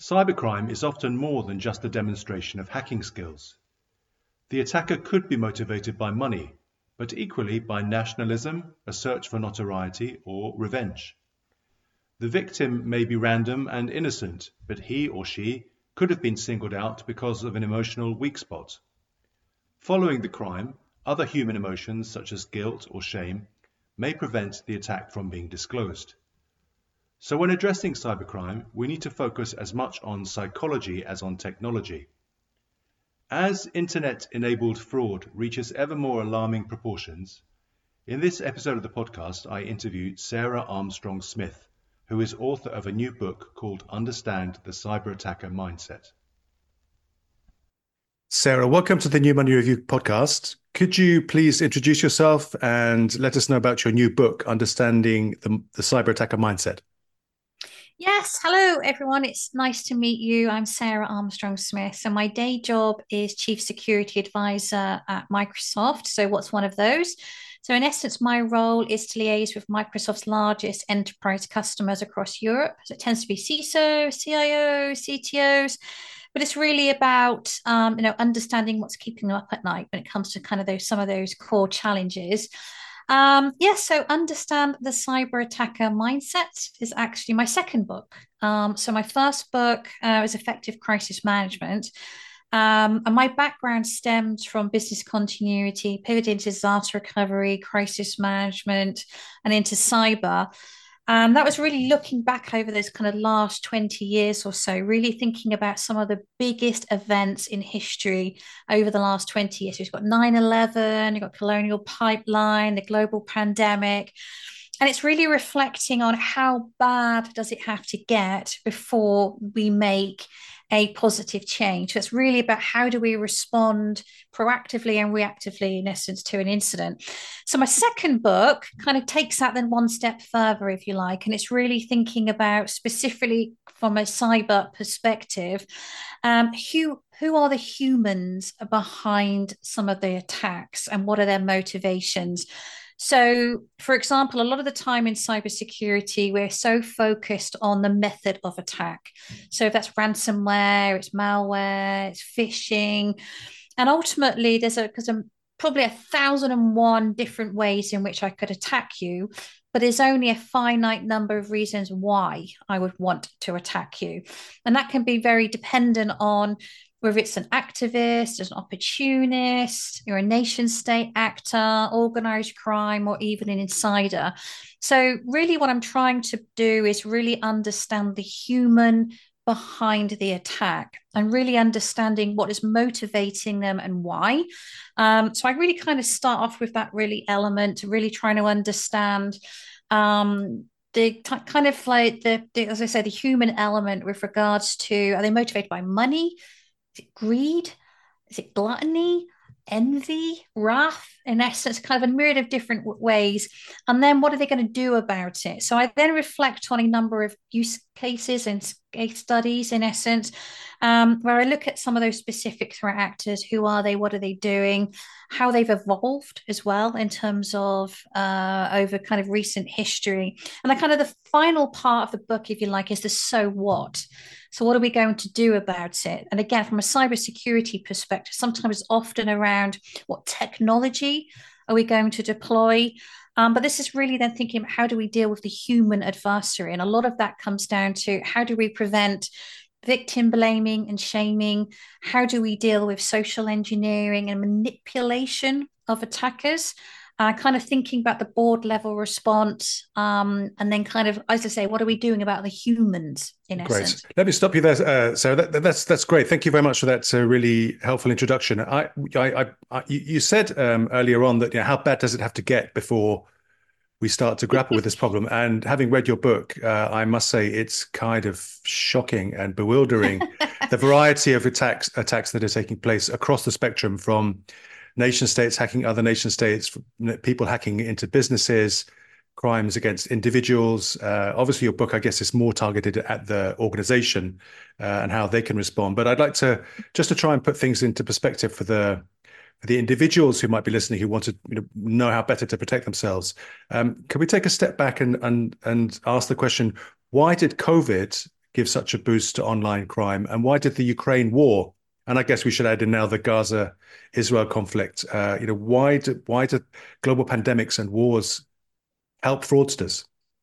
Cybercrime is often more than just a demonstration of hacking skills. The attacker could be motivated by money, but equally by nationalism, a search for notoriety, or revenge. The victim may be random and innocent, but he or she could have been singled out because of an emotional weak spot. Following the crime, other human emotions such as guilt or shame may prevent the attack from being disclosed. So when addressing cybercrime, we need to focus as much on psychology as on technology. As internet-enabled fraud reaches ever more alarming proportions, in this episode of the podcast, I interviewed Sarah Armstrong Smith, who is author of a new book called Understand the Cyber Attacker Mindset. Sarah, welcome to the New Money Review podcast. Could you please introduce yourself and let us know about your new book, Understanding the Cyber Attacker Mindset? Yes, hello everyone. It's nice to meet you. I'm Sarah Armstrong Smith. So my day job is Chief Security Advisor at Microsoft. So what's one of those? So in essence, my role is to liaise with Microsoft's largest enterprise customers across Europe. So it tends to be CISO, CIO, CTOs, but it's really about understanding what's keeping them up at night when it comes to kind of some of those core challenges. So Understand the Cyber Attacker Mindset is actually my second book. So my first book is Effective Crisis Management. And my background stems from business continuity, pivoted into disaster recovery, crisis management, and into cyber. That was really looking back over those kind of last 20 years or so, really thinking about some of the biggest events in history over the last 20 years. We've got 9/11, you've got Colonial Pipeline, the global pandemic. And it's really reflecting on how bad does it have to get before we make a positive change. So it's really about how do we respond proactively and reactively, in essence, to an incident. So my second book kind of takes that then one step further, if you like, and it's really thinking about specifically from a cyber perspective, who are the humans behind some of the attacks and what are their motivations? So, for example, a lot of the time in cybersecurity, we're so focused on the method of attack. So if that's ransomware, it's malware, it's phishing. And ultimately, there's probably 1,001 different ways in which I could attack you, but there's only a finite number of reasons why I would want to attack you. And that can be very dependent on whether it's an activist, an opportunist, you're a nation state actor, organized crime, or even an insider. So really what I'm trying to do is really understand the human behind the attack and really understanding what is motivating them and why. So I really kind of start off with that really element, really trying to understand kind of like as I say, the human element with regards to, are they motivated by money? Is it greed? Is it gluttony? Envy? Wrath? In essence, kind of a myriad of different ways. And then what are they going to do about it? So I then reflect on a number of use cases and case studies, in essence, where I look at some of those specific threat actors. Who are they? What are they doing? How they've evolved as well in terms of over kind of recent history. And the final part of the book, if you like, is the so what. So what are we going to do about it? And again, from a cybersecurity perspective, sometimes it's often around what technology are we going to deploy? But this is really then thinking about how do we deal with the human adversary? And a lot of that comes down to how do we prevent victim blaming and shaming? How do we deal with social engineering and manipulation of attackers? Kind of thinking about the board level response, and then kind of, as I say, what are we doing about the humans in essence? Great. Let me stop you there, Sarah. That's great. Thank you very much for that really helpful introduction. You said earlier on that how bad does it have to get before we start to grapple with this problem? And having read your book, I must say it's kind of shocking and bewildering the variety of attacks that are taking place across the spectrum, from nation states hacking other nation states, people hacking into businesses, crimes against individuals. Obviously, your book, I guess, is more targeted at the organization and how they can respond. But I'd like to just to try and put things into perspective for the individuals who might be listening, who want to know how better to protect themselves. Can we take a step back and ask the question: why did COVID give such a boost to online crime? And why did the Ukraine war, and I guess we should add in now the Gaza-Israel conflict, why do global pandemics and wars help fraudsters?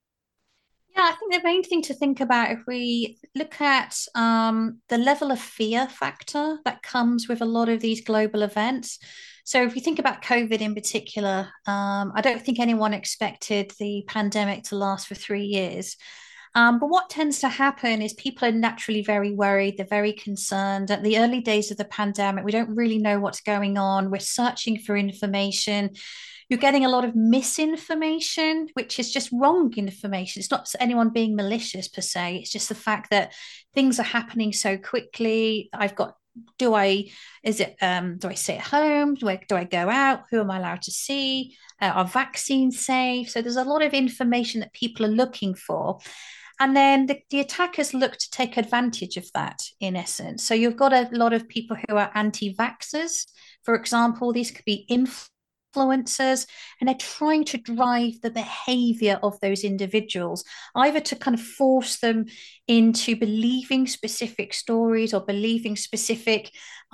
Yeah, I think the main thing to think about if we look at the level of fear factor that comes with a lot of these global events. So if you think about COVID in particular, I don't think anyone expected the pandemic to last for 3 years. But what tends to happen is people are naturally very worried. They're very concerned. At the early days of the pandemic, we don't really know what's going on. We're searching for information. You're getting a lot of misinformation, which is just wrong information. It's not anyone being malicious per se. It's just the fact that things are happening so quickly. Do I stay at home? Do I go out? Who am I allowed to see? Are vaccines safe? So there's a lot of information that people are looking for. And then the attackers look to take advantage of that, in essence. So you've got a lot of people who are anti-vaxxers. For example, these could be influencers, and they're trying to drive the behavior of those individuals, either to kind of force them into believing specific stories or believing specific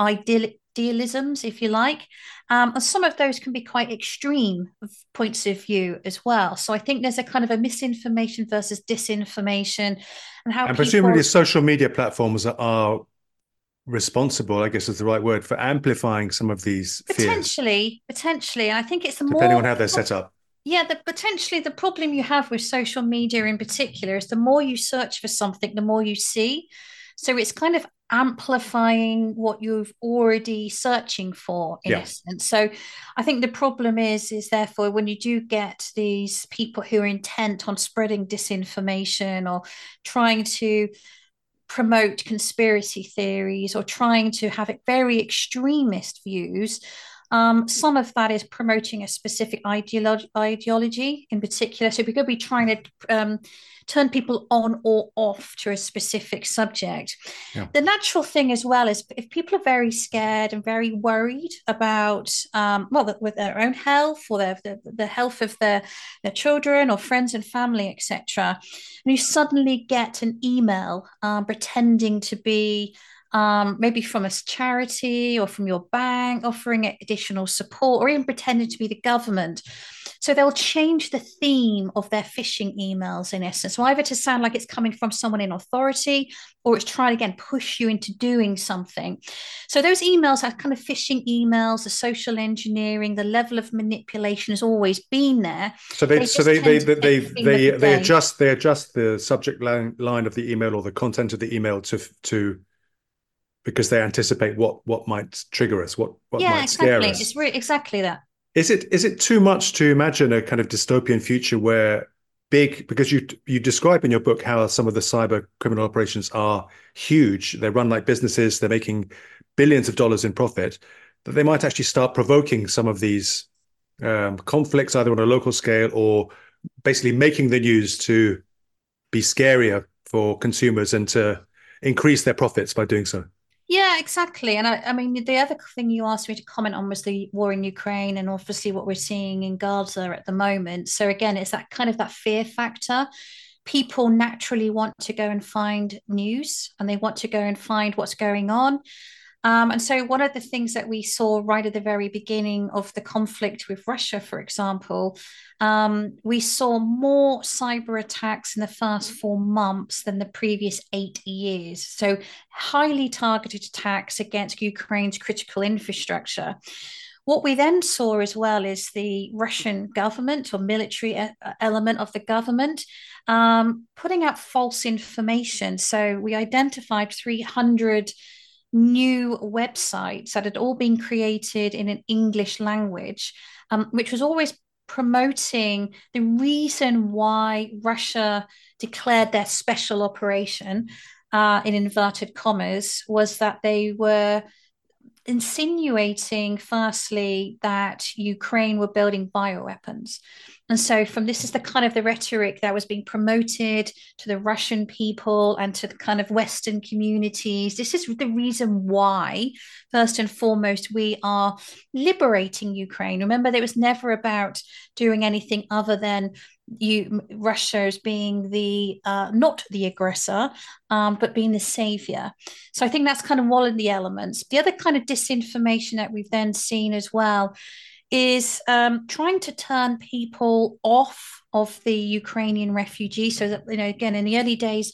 idealisms, if you like. And some of those can be quite extreme points of view as well. So I think there's a kind of a misinformation versus disinformation, and presumably social media platforms are responsible, I guess is the right word, for amplifying some of these fears. Potentially. I think it's depending on how they're set up. Yeah, potentially the problem you have with social media in particular is the more you search for something, the more you see. So it's kind of amplifying what you've already searching for in essence. So I think the problem is therefore when you do get these people who are intent on spreading disinformation or trying to promote conspiracy theories or trying to have very extremist views, some of that is promoting a specific ideology in particular. So we could be trying to turn people on or off to a specific subject. Yeah. The natural thing as well is if people are very scared and very worried about, with their own health or the health of their children or friends and family, etc., and you suddenly get an email pretending to be maybe from a charity or from your bank offering additional support, or even pretending to be the government. So they'll change the theme of their phishing emails in essence, so either to sound like it's coming from someone in authority or it's trying to, again, push you into doing something. So those emails are kind of phishing emails, the social engineering, the level of manipulation has always been there. So they adjust the subject line of the email or the content of the email to because they anticipate what might trigger us, what might scare us. It's really exactly that. Is it too much to imagine a kind of dystopian future where because you describe in your book how some of the cyber criminal operations are huge, they run like businesses, they're making billions of dollars in profit, that they might actually start provoking some of these conflicts either on a local scale or basically making the news to be scarier for consumers and to increase their profits by doing so? Yeah, exactly. And I mean, the other thing you asked me to comment on was the war in Ukraine and obviously what we're seeing in Gaza at the moment. So again, it's that kind of that fear factor. People naturally want to go and find news and they want to go and find what's going on. And so one of the things that we saw right at the very beginning of the conflict with Russia, for example, we saw more cyber attacks in the first 4 months than the previous 8 years. So highly targeted attacks against Ukraine's critical infrastructure. What we then saw as well is the Russian government or military element of the government putting out false information. So we identified 300 new websites that had all been created in an English language, which was always promoting the reason why Russia declared their special operation, in inverted commas, was that they were insinuating, firstly, that Ukraine were building bioweapons. And so this is the kind of the rhetoric that was being promoted to the Russian people and to the kind of Western communities. This is the reason why, first and foremost, we are liberating Ukraine. Remember, it was never about doing anything other than Russia as being the not the aggressor, but being the savior. So I think that's kind of one of the elements. The other kind of disinformation that we've then seen as well is trying to turn people off of the Ukrainian refugees. So that, again, in the early days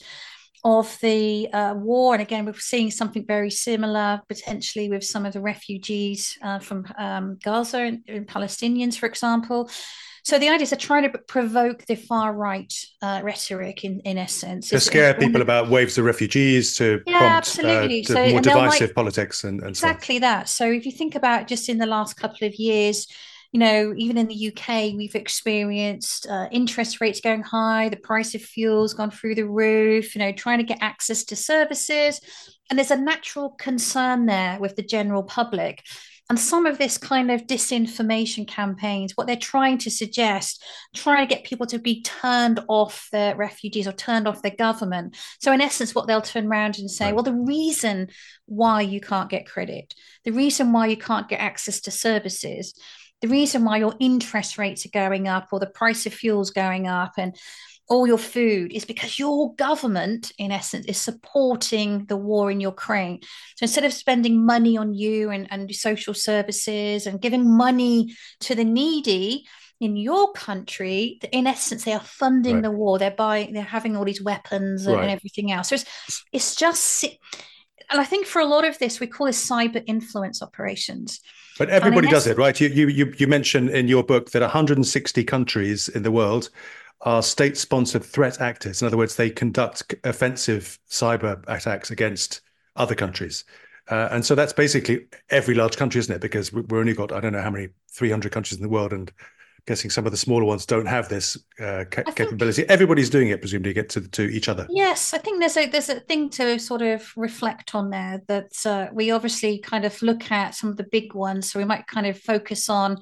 of the war, and again, we're seeing something very similar potentially with some of the refugees from Gaza and Palestinians, for example. So the idea is to try to provoke the far right rhetoric in essence. To scare people about waves of refugees, to prompt more divisive politics and exactly so on. That. So if you think about just in the last couple of years, even in the UK, we've experienced interest rates going high, the price of fuel's gone through the roof, trying to get access to services. And there's a natural concern there with the general public. And some of this kind of disinformation campaigns, what they're trying to suggest, trying to get people to be turned off their refugees or turned off their government. So in essence, what they'll turn around and say, well, the reason why you can't get credit, the reason why you can't get access to services, the reason why your interest rates are going up or the price of fuel's going up and all your food is because your government, in essence, is supporting the war in Ukraine. So instead of spending money on you and social services and giving money to the needy in your country, in essence, they are funding the war. They're having all these weapons and everything else. So it's just, and I think for a lot of this, we call this cyber influence operations. But everybody does it, right? You mentioned in your book that 160 countries in the world are state-sponsored threat actors. In other words, they conduct offensive cyber attacks against other countries. And so that's basically every large country, isn't it? Because we've only got, I don't know how many, 300 countries in the world, and guessing some of the smaller ones don't have this capability. Everybody's doing it, presumably, to get to each other. Yes, I think there's a thing to sort of reflect on there, that we obviously kind of look at some of the big ones. So we might kind of focus on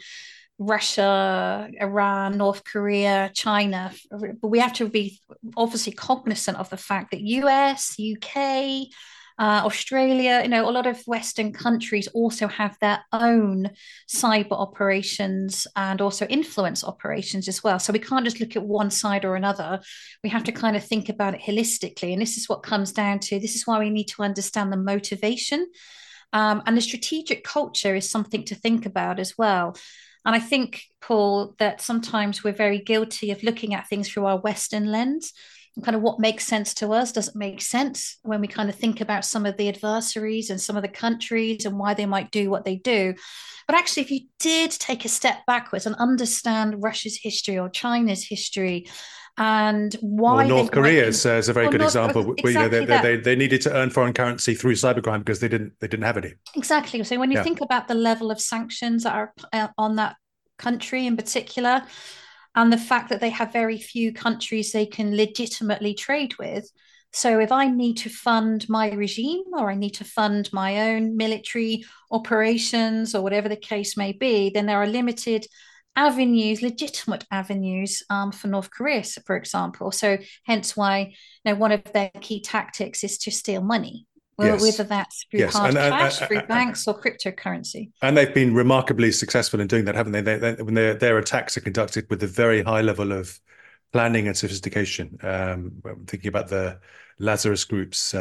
Russia, Iran, North Korea, China, but we have to be obviously cognizant of the fact that US, UK, Australia, a lot of Western countries also have their own cyber operations and also influence operations as well. So we can't just look at one side or another. We have to kind of think about it holistically. And this is what comes down to, this is why we need to understand the motivation. And the strategic culture is something to think about as well. And I think, Paul, that sometimes we're very guilty of looking at things through our Western lens. And kind of what makes sense to us doesn't make sense when we kind of think about some of the adversaries and some of the countries and why they might do what they do. But actually, if you did take a step backwards and understand Russia's history or China's history, and why North Korea is a very good example. Exactly they needed to earn foreign currency through cybercrime because they didn't have any. Exactly. So when you think about the level of sanctions that are on that country in particular, and the fact that they have very few countries they can legitimately trade with. So if I need to fund my regime or I need to fund my own military operations or whatever the case may be, then there are limited avenues, legitimate avenues for North Korea, for example. So hence why one of their key tactics is to steal money. Well, whether that's through hard cash, through banks or cryptocurrency. And they've been remarkably successful in doing that, haven't they? When their attacks are conducted with a very high level of planning and sophistication. I'm thinking about the Lazarus Group's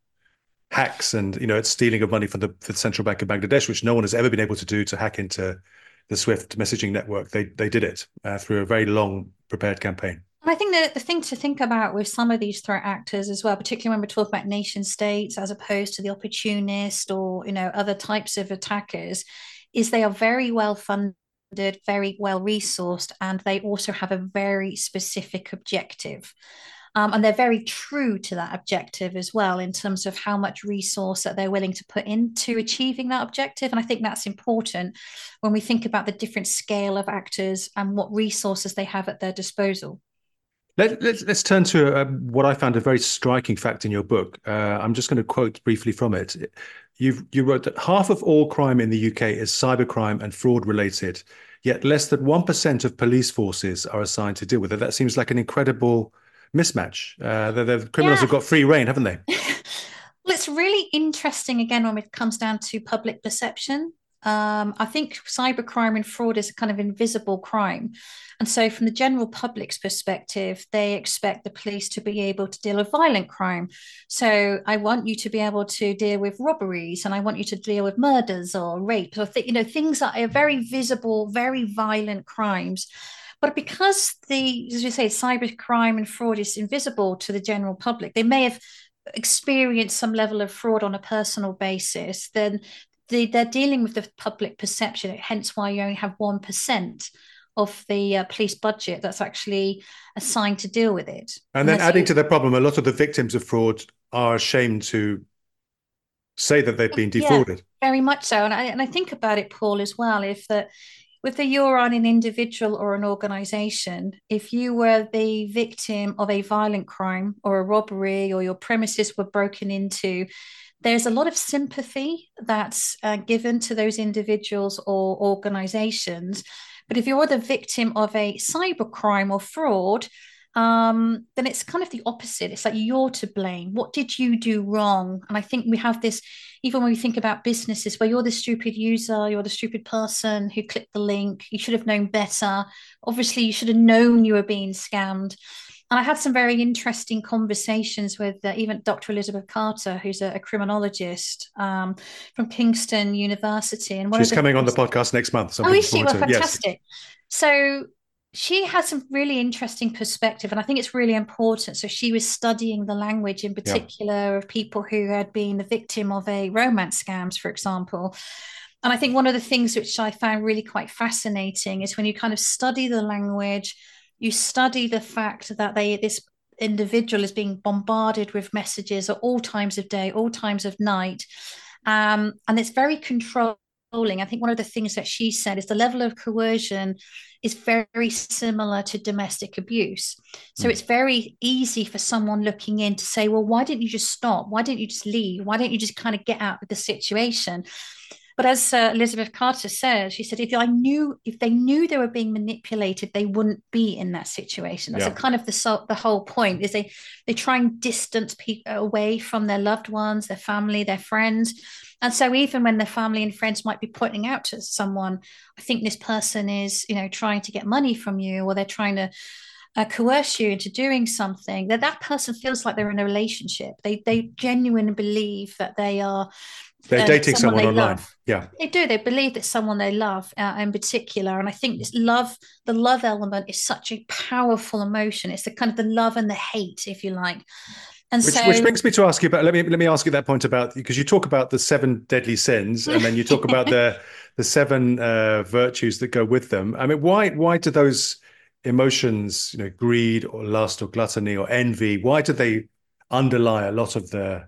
hacks and, it's stealing of money from the Central Bank of Bangladesh, which no one has ever been able to do, to hack into the SWIFT messaging network. They did it through a very long prepared campaign. And I think that the thing to think about with some of these threat actors as well, particularly when we're talking about nation states as opposed to the opportunist or other types of attackers, is they are very well funded, very well resourced, and they also have a very specific objective. And they're very true to that objective as well in terms of how much resource that they're willing to put into achieving that objective. And I think that's important when we think about the different scale of actors and what resources they have at their disposal. Let's turn to what I found a very striking fact in your book. I'm just going to quote briefly from it. You wrote that half of all crime in the UK is cybercrime and fraud related, yet less than 1% of police forces are assigned to deal with it. That seems like an incredible mismatch. The criminals have got free rein, haven't they? Well, it's really interesting, again, when it comes down to public perception. I think cybercrime and fraud is a kind of invisible crime. And so, from the general public's perspective, they expect the police to be able to deal with violent crime. So, I want you to be able to deal with robberies, and I want you to deal with murders or rapes, or things that are very visible, very violent crimes. But because as you say, cybercrime and fraud is invisible to the general public, they may have experienced some level of fraud on a personal basis, then they're dealing with the public perception, hence why you only have 1% of the police budget that's actually assigned to deal with it. And then adding to the problem, a lot of the victims of fraud are ashamed to say that they've been defrauded. Yeah, very much so. And I think about it, Paul, as well, if that whether you're on an individual or an organization, if you were the victim of a violent crime or a robbery, or your premises were broken into, there's a lot of sympathy that's given to those individuals or organizations. But if you're the victim of a cybercrime or fraud, then it's kind of the opposite. It's like you're to blame. What did you do wrong? And I think we have this, even when we think about businesses, where you're the stupid user, you're the stupid person who clicked the link. You should have known better. Obviously, you should have known you were being scammed. And I had some very interesting conversations with even Dr. Elizabeth Carter, who's a criminologist from Kingston University. And she's coming on the podcast next month. So is she? Well, fantastic. Yes. So she has some really interesting perspective, and I think it's really important. So she was studying the language in particular of people who had been the victim of a romance scams, for example. And I think one of the things which I found really quite fascinating is when you kind of study the language, you study the fact that this individual is being bombarded with messages at all times of day, all times of night. And it's very controlling. I think one of the things that she said is the level of coercion is very similar to domestic abuse. So it's very easy for someone looking in to say, well, why didn't you just stop? Why didn't you just leave? Why don't you just kind of get out of the situation? But as Elizabeth Carter says, she said, if they knew they were being manipulated, they wouldn't be in that situation. That's kind of the whole point, is they try and distance people away from their loved ones, their family, their friends. And so even when their family and friends might be pointing out to someone, I think this person is, trying to get money from you, or they're trying to coerce you into doing something, that person feels like they're in a relationship. They genuinely believe that they're dating someone online. Love. Yeah, they do. They believe that someone they love in particular. And I think the love element is such a powerful emotion. It's the kind of the love and the hate, if you like. And which brings me to ask you about. Let me ask you that point about, because you talk about the 7 deadly sins, and then you talk about the 7 virtues that go with them. I mean, why do those emotions, greed or lust or gluttony or envy, why do they underlie a lot of the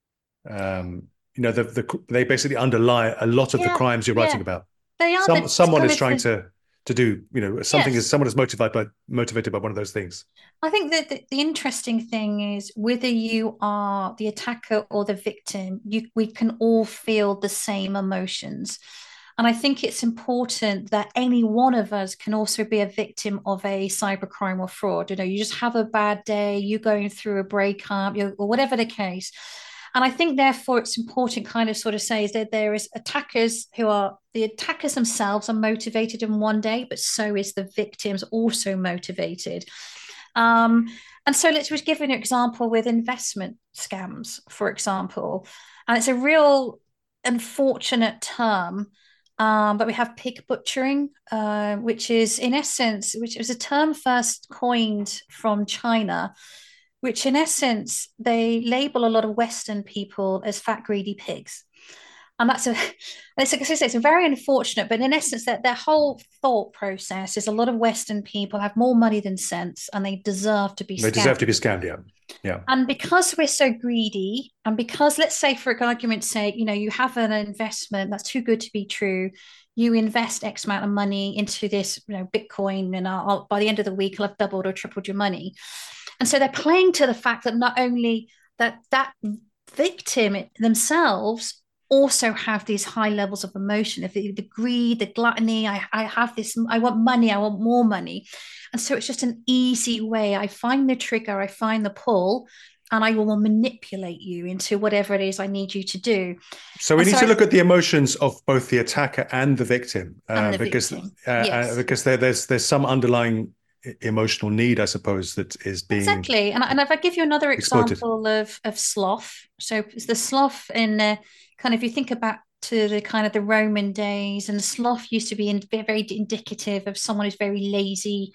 they basically underlie a lot of the crimes you're writing about? They are. Someone is trying to do, something is, someone is motivated by one of those things. I think that the interesting thing is, whether you are the attacker or the victim, we can all feel the same emotions. And I think it's important that any one of us can also be a victim of a cybercrime or fraud. You just have a bad day, you're going through a breakup, or whatever the case. And I think, therefore, it's important kind of sort of say is that there is attackers the attackers themselves are motivated in one day, but so is the victims also motivated. And so let's just give an example with investment scams, for example. And it's a real unfortunate term, but we have pig butchering, which is in essence, which was a term first coined from China, which in essence, they label a lot of Western people as fat, greedy pigs. And it's very unfortunate, but in essence, that their whole thought process is a lot of Western people have more money than sense, and they deserve to be scammed. They deserve to be scammed, yeah. And because we're so greedy, and because, let's say, for argument's sake, you have an investment that's too good to be true, you invest X amount of money into this, Bitcoin, and by the end of the week, I'll have doubled or tripled your money. And so they're playing to the fact that not only that victim themselves also have these high levels of emotion, if the greed, the gluttony, I have this, I want money, I want more money. And so it's just an easy way. I find the trigger, I find the pull, and I will manipulate you into whatever it is I need you to do. So we need to look at the emotions of both the attacker and the victim, and the because victim. Yes. because there's some underlying emotional need, I suppose, that is being exactly. And if I give you another exploited. example of sloth, so the sloth in kind of, you think about to the kind of the Roman days, and the sloth used to be very indicative of someone who's very lazy.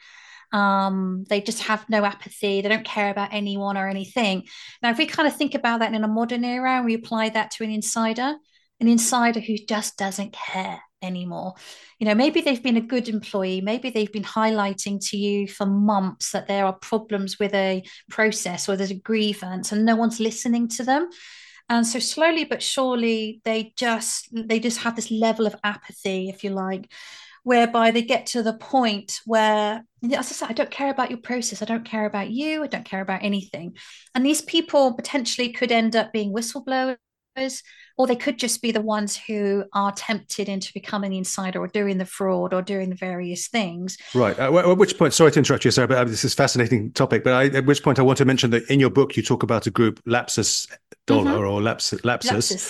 They just have no apathy. They don't care about anyone or anything. Now, if we kind of think about that in a modern era and we apply that to an insider who just doesn't care anymore. Maybe they've been a good employee. Maybe they've been highlighting to you for months that there are problems with a process or there's a grievance and no one's listening to them. And so slowly but surely, they just have this level of apathy, if you like, whereby they get to the point where, as I said, I don't care about your process. I don't care about you. I don't care about anything. And these people potentially could end up being whistleblowers, or they could just be the ones who are tempted into becoming the insider or doing the fraud or doing the various things. Right. At which point, sorry to interrupt you, Sarah, but this is a fascinating topic. But at which point I want to mention that in your book, you talk about a group, Lapsus Dollar or Lapsus,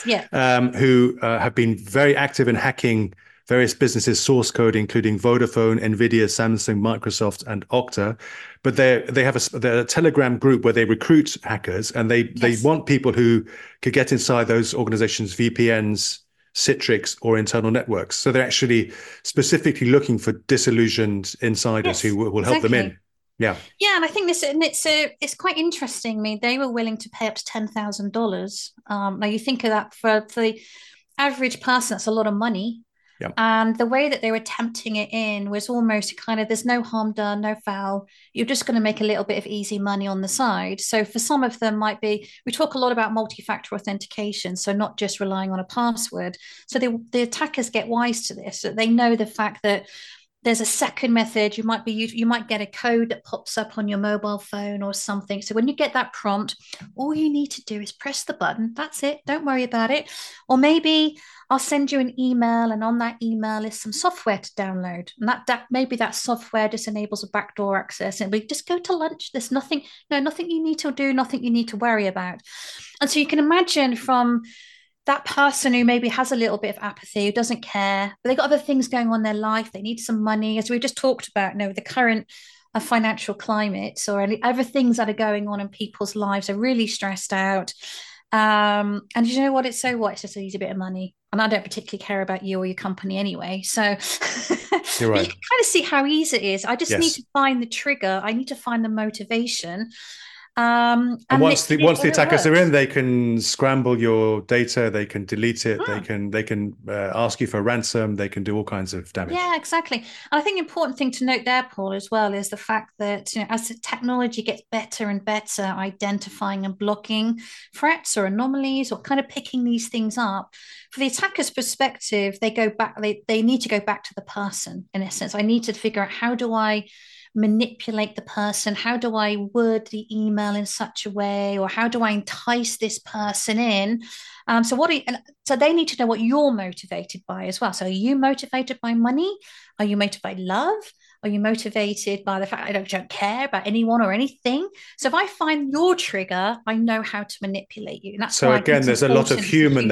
who have been very active in hacking various businesses' source code, including Vodafone, Nvidia, Samsung, Microsoft, and Okta. But they have a Telegram group where they recruit hackers, and they want people who could get inside those organizations' VPNs, Citrix, or internal networks. So they're actually specifically looking for disillusioned insiders who will help them in. Yeah, and I think it's quite interesting. I mean, they were willing to pay up to $10,000. Now you think of that for the average person, that's a lot of money. Yeah. And the way that they were tempting it in was almost kind of, there's no harm done, no foul. You're just going to make a little bit of easy money on the side. So for some of them might be, we talk a lot about multi-factor authentication, so not just relying on a password. So the attackers get wise to this, that they know the fact that there's a second method. You might get a code that pops up on your mobile phone or something. So when you get that prompt, all you need to do is press the button. That's it. Don't worry about it. Or maybe I'll send you an email, and on that email is some software to download. And that maybe that software just enables a backdoor access. And we just go to lunch. There's nothing you need to do, nothing you need to worry about. And so you can imagine from that person who maybe has a little bit of apathy, who doesn't care, but they've got other things going on in their life. They need some money, as we just talked about, the current financial climate or any other things that are going on in people's lives are really stressed out. And you know what? It's just an easy bit of money. And I don't particularly care about you or your company anyway. So you're right. You can kind of see how easy it is. I just need to find the trigger. I need to find the motivation. And once the attackers are in, they can scramble your data, they can delete it, they can ask you for ransom, they can do all kinds of damage. Yeah, exactly. And I think the important thing to note there, Paul, as well, is the fact that as the technology gets better and better identifying and blocking threats or anomalies or kind of picking these things up, for the attacker's perspective, they need to go back to the person, in essence. I need to figure out, how do I manipulate the person? How do I word the email in such a way, or how do I entice this person in? So they need to know what you're motivated by as well. So are you motivated by money? Are you motivated by love? Are you motivated by the fact I don't care about anyone or anything? So if I find your trigger, I know how to manipulate you. And that's so again, there's a lot of human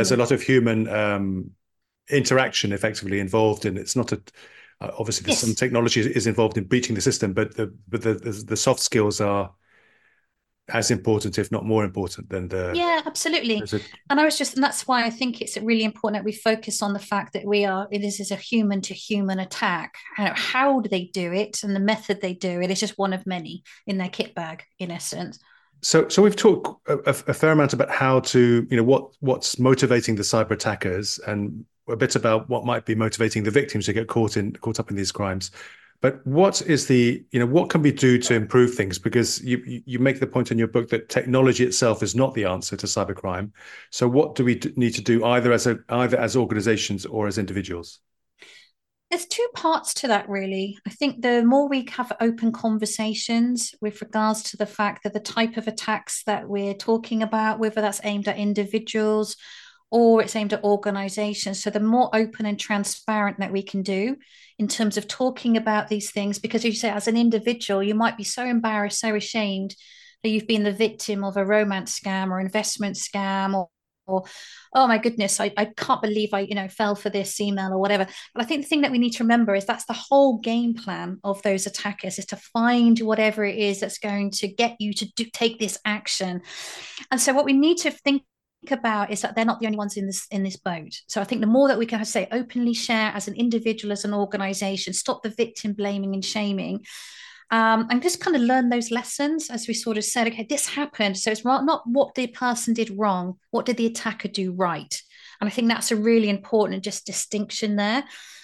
interaction effectively involved, and it's not obviously some technology is involved in breaching the system, but the soft skills are as important, if not more important, than the absolutely. And that's why I think it's really important that we focus on the fact that this is a human to human attack. How do they do it, and the method they do it is just one of many in their kit bag, in essence. So we've talked a fair amount about how to, what's motivating the cyber attackers, and a bit about what might be motivating the victims to get caught up in these crimes. But what can we do to improve things? Because you make the point in your book that technology itself is not the answer to cybercrime. So what do we need to do, either as organizations or as individuals? There's two parts to that, really. I think the more we have open conversations with regards to the fact that the type of attacks that we're talking about, whether that's aimed at individuals or it's aimed at organizations, so the more open and transparent that we can do in terms of talking about these things, because as you say, as an individual, you might be so embarrassed, so ashamed you've been the victim of a romance scam or investment scam, or oh my goodness, I can't believe I fell for this email or whatever. But I think the thing that we need to remember is that's the whole game plan of those attackers, is to find whatever it is that's going to get you to take this action. And so what we need to think about is that they're not the only ones in this boat. So I think the more that we can say openly share as an individual, as an organization, stop the victim blaming and shaming, and just kind of learn those lessons, as we sort of said, okay, this happened. So it's not what the person did wrong, what did the attacker do right? And I think that's a really important just distinction there.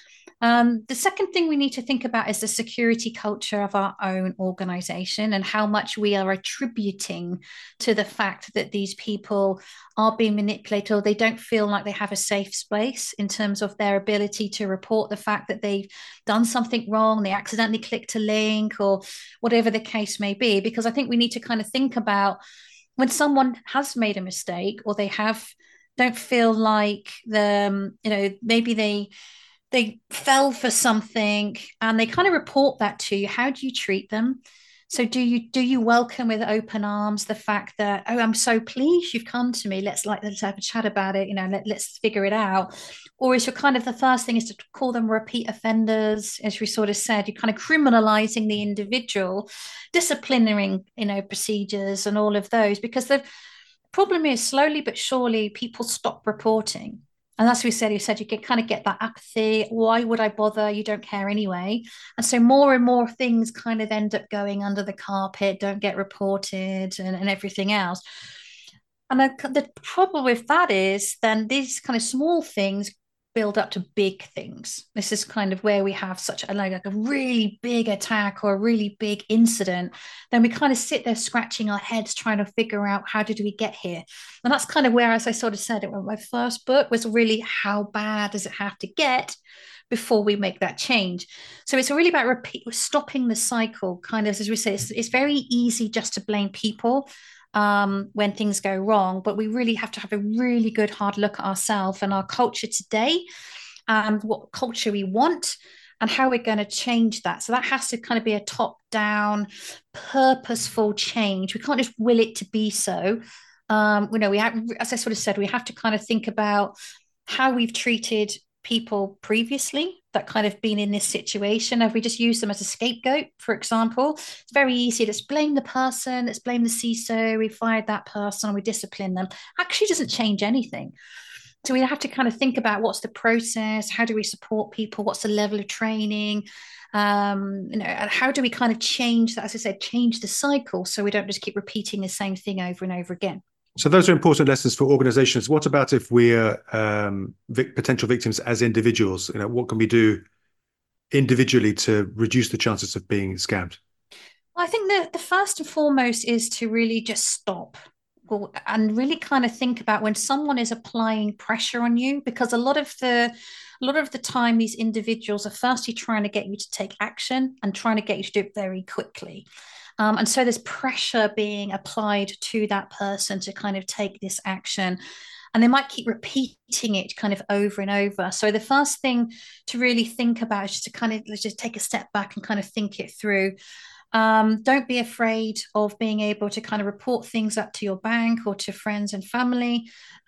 The second thing we need to think about is the security culture of our own organization and how much we are attributing to the fact that these people are being manipulated, or they don't feel like they have a safe space in terms of their ability to report the fact that they've done something wrong, they accidentally clicked a link or whatever the case may be. Because I think we need to kind of think about when someone has made a mistake, or they don't feel like maybe they fell for something and they kind of report that to you. How do you treat them? So do you welcome with open arms the fact that, oh, I'm so pleased you've come to me, let's have a chat about it, let's figure it out? Or is your kind of the first thing is to call them repeat offenders, as we sort of said, you're kind of criminalizing the individual, disciplining procedures and all of those? Because the problem is, slowly but surely people stop reporting. And as we said, you get that apathy. Why would I bother? You don't care anyway. And so more and more things kind of end up going under the carpet, don't get reported, and everything else. And the problem with that is then these kind of small things build up to big things. This is kind of where we have such like a really big attack or a really big incident. Then we kind of sit there scratching our heads trying to figure out, how did we get here? And that's kind of where, as I sort of said, my first book was really, how bad does it have to get before we make that change? So it's really about stopping the cycle, kind of, as we say, it's very easy just to blame people when things go wrong, but we really have to have a really good hard look at ourselves and our culture today, and what culture we want and how we're going to change that. So that has to kind of be a top-down, purposeful change. We can't just will it to be so. We have, as I sort of said, we have to kind of think about how we've treated people previously that kind of been in this situation. Have we just used them as a scapegoat, for example? It's very easy. Let's blame the person, let's blame the CISO, we fired that person, we discipline them. Actually doesn't change anything. So we have to kind of think about, what's the process, how do we support people, what's the level of training, and how do we kind of change that, as I said, change the cycle, so we don't just keep repeating the same thing over and over again. So those are important lessons for organizations. What about if we're potential victims as individuals? What can we do individually to reduce the chances of being scammed? Well, I think the first and foremost is to really just stop and really kind of think about when someone is applying pressure on you, because a lot of the time these individuals are firstly trying to get you to take action and trying to get you to do it very quickly. And so there's pressure being applied to that person to kind of take this action. And they might keep repeating it kind of over and over. So the first thing to really think about is just to kind of, let's just take a step back and kind of think it through. Don't be afraid of being able to kind of report things up to your bank or to friends and family.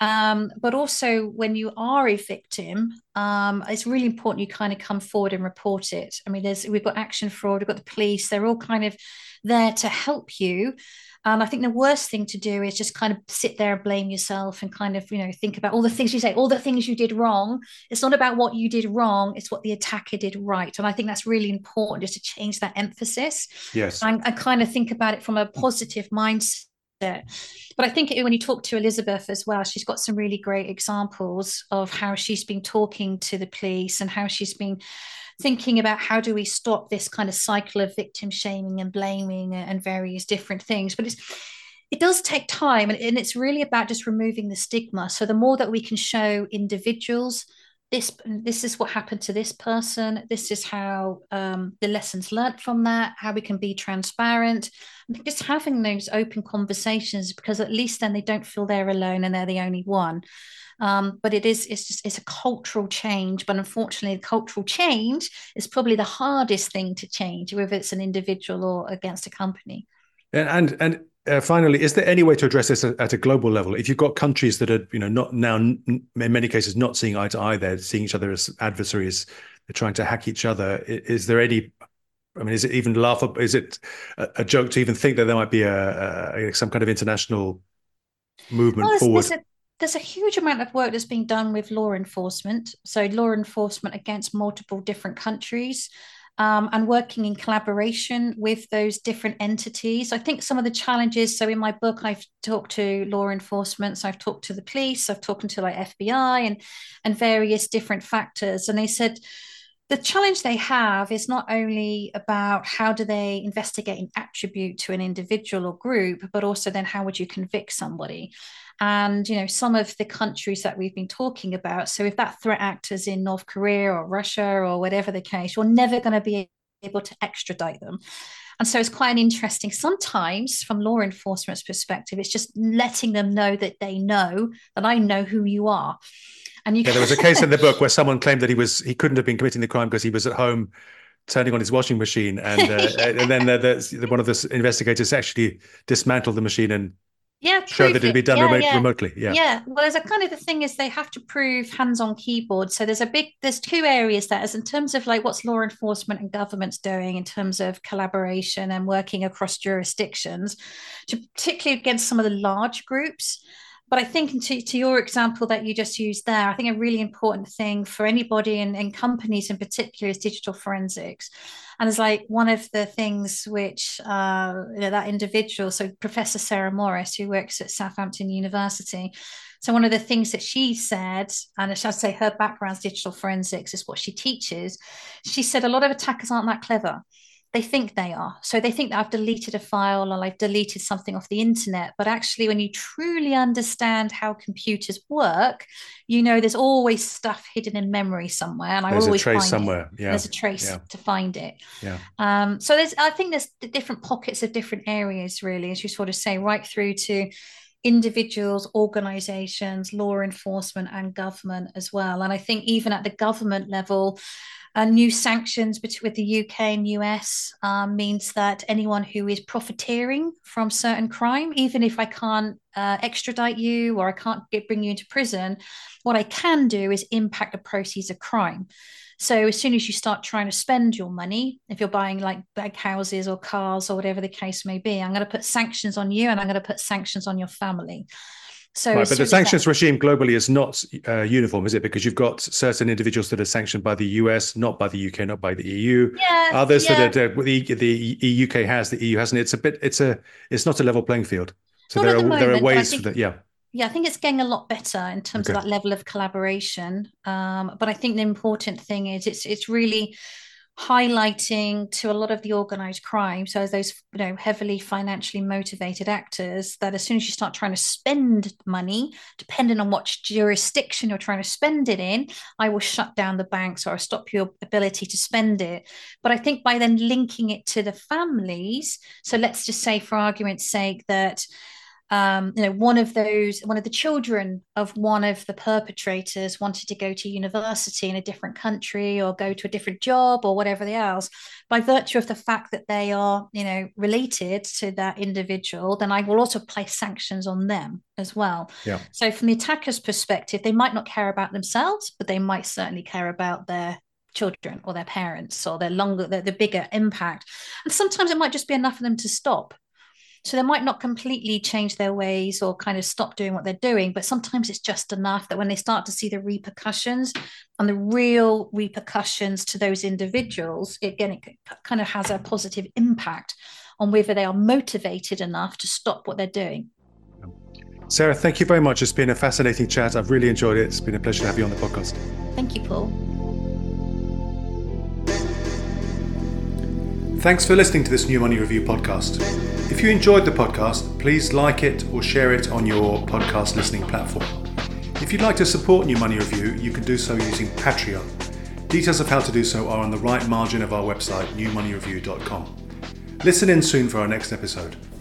But also when you are a victim, it's really important you kind of come forward and report it. I mean, we've got Action Fraud, we've got the police, they're all kind of there to help you. I think the worst thing to do is just kind of sit there and blame yourself and kind of, think about all the things you say, all the things you did wrong. It's not about what you did wrong, it's what the attacker did right. And I think that's really important, just to change that emphasis. Yes. And kind of think about it from a positive mindset. But I think when you talk to Elizabeth as well, she's got some really great examples of how she's been talking to the police and how she's been thinking about, how do we stop this kind of cycle of victim shaming and blaming and various different things. But it does take time, and it's really about just removing the stigma. So the more that we can show individuals, this is what happened to this person, this is how the lessons learned from that, how we can be transparent, just having those open conversations, because at least then they don't feel they're alone and they're the only one. But it's a cultural change. But unfortunately, the cultural change is probably the hardest thing to change, whether it's an individual or against a company. And finally, is there any way to address this at a global level? If you've got countries that are, not now, in many cases, not seeing eye to eye, they're seeing each other as adversaries, they're trying to hack each other. Is there any? I mean, is it even laughable? Is it a joke to even think that there might be some kind of international movement forward? There's a huge amount of work that's being done with law enforcement. So law enforcement against multiple different countries. And working in collaboration with those different entities. I think some of the challenges, so in my book, I've talked to law enforcement, so I've talked to the police, I've talked to like FBI and various different factors. And they said the challenge they have is not only about how do they investigate an attribute to an individual or group, but also then how would you convict somebody? And, some of the countries that we've been talking about, so if that threat actor's in North Korea or Russia or whatever the case, you're never going to be able to extradite them. And so it's quite interesting. Sometimes from law enforcement's perspective, it's just letting them know that they know that I know who you are. And there was a case in the book where someone claimed that he couldn't have been committing the crime because he was at home turning on his washing machine. And and then one of the investigators actually dismantled the machine and show that it'd be done remotely. Well, there's a kind of the thing is they have to prove hands-on keyboard. So there's two areas that is in terms of like what's law enforcement and governments doing in terms of collaboration and working across jurisdictions, particularly against some of the large groups. But I think to your example that you just used there, I think a really important thing for anybody and companies in particular is digital forensics. And it's like one of the things which that individual, so Professor Sarah Morris, who works at Southampton University, so one of the things that she said, and I should say her background is digital forensics, is what she teaches. She said a lot of attackers aren't that clever. They think they are. So they think that I've deleted a file or I've deleted something off the internet. But actually, when you truly understand how computers work, there's always stuff hidden in memory somewhere. And there's always find somewhere. Yeah. There's a trace to find it. Yeah. So I think there's different pockets of different areas, really, as you sort of say, right through to individuals, organizations, law enforcement, and government as well. And I think even at the government level, new sanctions with the UK and US means that anyone who is profiteering from certain crime, even if I can't extradite you or I can't bring you into prison, what I can do is impact the proceeds of crime. So as soon as you start trying to spend your money, if you're buying like big houses or cars or whatever the case may be, I'm going to put sanctions on you and I'm going to put sanctions on your family. So right, but the sanctions regime globally is not uniform, is it? Because you've got certain individuals that are sanctioned by the US, not by the UK, not by the EU. Others that are, the UK has, the EU hasn't. It's not a level playing field. So there are ways for that. Yeah, I think it's getting a lot better in terms of that level of collaboration. But I think the important thing is it's really highlighting to a lot of the organized crime, so as those heavily financially motivated actors, that as soon as you start trying to spend money, depending on what jurisdiction you're trying to spend it in, I will shut down the banks or I'll stop your ability to spend it. But I think by then linking it to the families, so let's just say for argument's sake that one of the children of one of the perpetrators wanted to go to university in a different country or go to a different job or whatever else, by virtue of the fact that they are, related to that individual, then I will also place sanctions on them as well. Yeah. So from the attacker's perspective, they might not care about themselves, but they might certainly care about their children or their parents or the bigger impact. And sometimes it might just be enough for them to stop. So they might not completely change their ways or kind of stop doing what they're doing, but sometimes it's just enough that when they start to see the repercussions and the real repercussions to those individuals, it kind of has a positive impact on whether they are motivated enough to stop what they're doing. Sarah, thank you very much. It's been a fascinating chat. I've really enjoyed it. It's been a pleasure to have you on the podcast. Thank you, Paul. Thanks for listening to this New Money Review podcast. If you enjoyed the podcast, please like it or share it on your podcast listening platform. If you'd like to support New Money Review, you can do so using Patreon. Details of how to do so are on the right margin of our website, newmoneyreview.com. Listen in soon for our next episode.